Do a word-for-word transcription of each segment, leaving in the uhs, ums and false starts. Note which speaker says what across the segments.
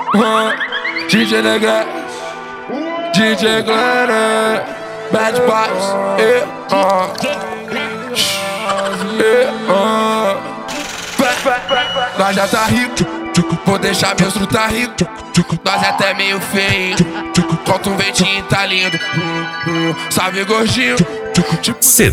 Speaker 1: uh, D J Negrete, D J Glenn, Bad Vibes, eh, uh, eh, uh. Nós já tá rico, vou deixar meus truta tá rico. Nós é até meio feio, conta um ventinho tá lindo. hum, hum, Salve gordinho.
Speaker 2: C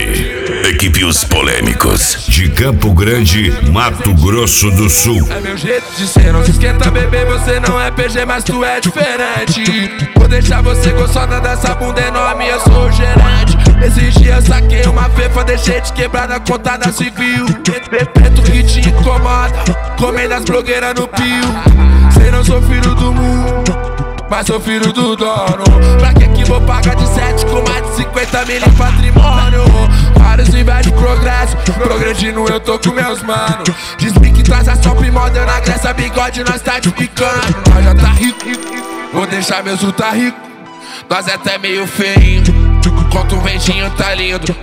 Speaker 2: D Equipe Os Polêmicos de Campo Grande, Mato Grosso do Sul.
Speaker 1: É meu jeito de ser, não se esquenta bebê. Você não é P G, mas tu é diferente. Vou deixar você gostando dessa bunda enorme, eu sou o gerente. Esses dias saquei uma fefa, deixei de quebrar na conta da civil. Preto que te incomoda, comendo as blogueiras no pio. Sei não sou filho do mundo, mas sou filho do dono. Pra que que vou pagar de sete com mais de cinquenta mil em patrimônio? Vários inveja de progresso, progredindo eu tô com meus manos. Diz-me que traz a top model na Grécia, bigode nós tá de picando. Nós já tá rico, vou deixar meus truta tá rico. Nós é até meio feio, conta um ventinho tá lindo.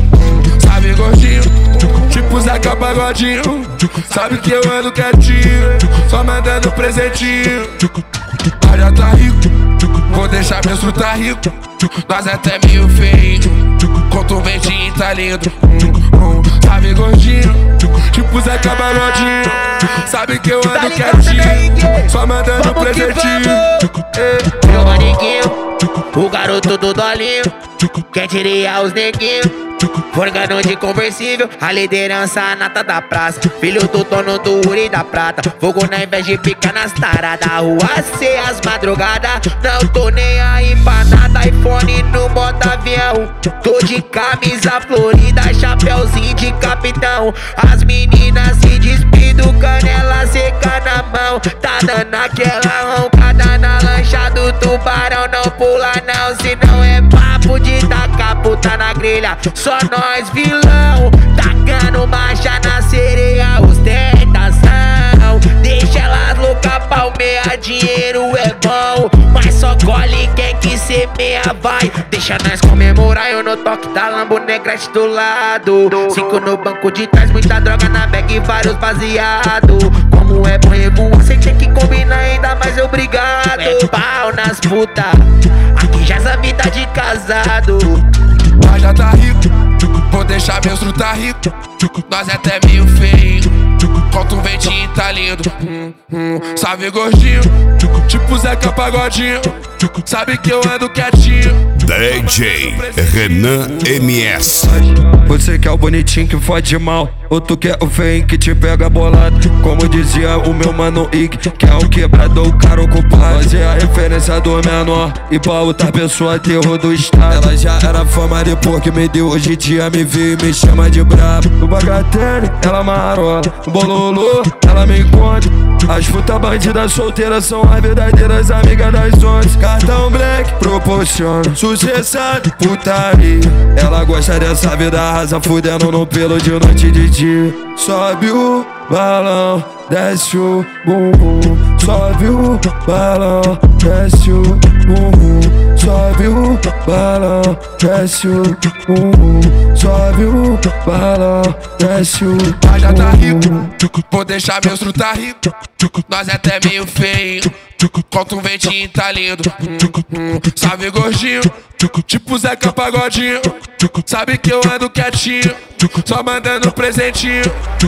Speaker 1: Sabe gordinho, tipo Zeca Pagodinho. Sabe que eu ando quietinho, só mandando presentinho. Nós já tá rico, vou deixar meus truta tá rico. Nós é até meio feio, conta um ventinho tá lindo. Sabe gordinho, tipo Zeca Pagodinho. Sabe que eu ando quietinho, só mandando presentinho.
Speaker 3: Meu manequinho, o garoto do dolinho, quer tirar os neguinhos. Forgando de conversível, a liderança nata da praça. Filho do dono do ouro e da prata. Fogo na inveja e pica nas taradas. Rua C, as madrugadas. Não tô nem aí pra nada. iPhone no modo avião. Tô de camisa florida, chapéuzinho de capitão. As meninas se despido, canela seca na mão. Tá dando aquela roncada na lancha do tubarão. Não pula não, se não é papo de tacar puta na grelha. Só nós vilão, tacando marcha na sereia, ostentação. Deixa elas louca, palmeia, dinheiro é bom, mas só colhe quem que semeia vai. Deixa nós comemorar, eu no toque da Lambo Negrete do lado. Cinco no banco de trás, muita droga na bag e vários baseado. Como é bom revoar, cê tem que combinar ainda mais obrigado. É pau nas puta, aqui já é vida de casado.
Speaker 1: Nós já tá rico, vou deixar meus truta tá rico. Nós é até meio feio, conta um ventinho tá lindo. hum, hum. Sabe gordinho, tipo Zeca Pagodinho. Sabe que eu ando quietinho.
Speaker 2: D J Renan M S.
Speaker 4: Você que é o bonitinho que fode mal, ou tu quer o feio que te pega bolado. Como dizia o meu mano Ig, que é o quebrador, o cara ocupado. Fazer a referência do menor e pra outra pessoa terror do estado. Ela já era fama de porque me deu, hoje em dia me vê e me chama de brabo. No bagatelle, ela marola, no bololô, ela me encontra. As puta bandidas solteiras são as verdadeiras amigas das onze. Cartão black proporciona sucessado, putaria. Ela gosta dessa vida rasa, fudendo no pelo de noite e de dia. Sobe o balão, desce o bumbum. Sobe o balão, desce o bumbum. Sobe o balão, desce o bumbum. Sobe o balão, desce o bumbum.
Speaker 1: Nós já tá rico, vou deixar meus truta tá rico. Nós é até meio feio, conta um ventinho tá lindo. hum, hum. Sabe gordinho, tipo Zeca Pagodinho. Sabe que eu ando quietinho, só mandando presentinho.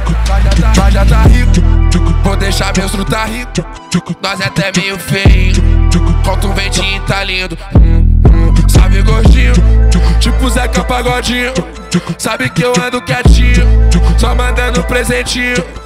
Speaker 1: Nós já tá rico, vou deixar meus truta tá rico. Nós é até meio feio, conta um ventinho tá lindo. hum, hum. Sabe gordinho, tipo Zeca Pagodinho. Sabe que eu ando quietinho, só mandando presentinho.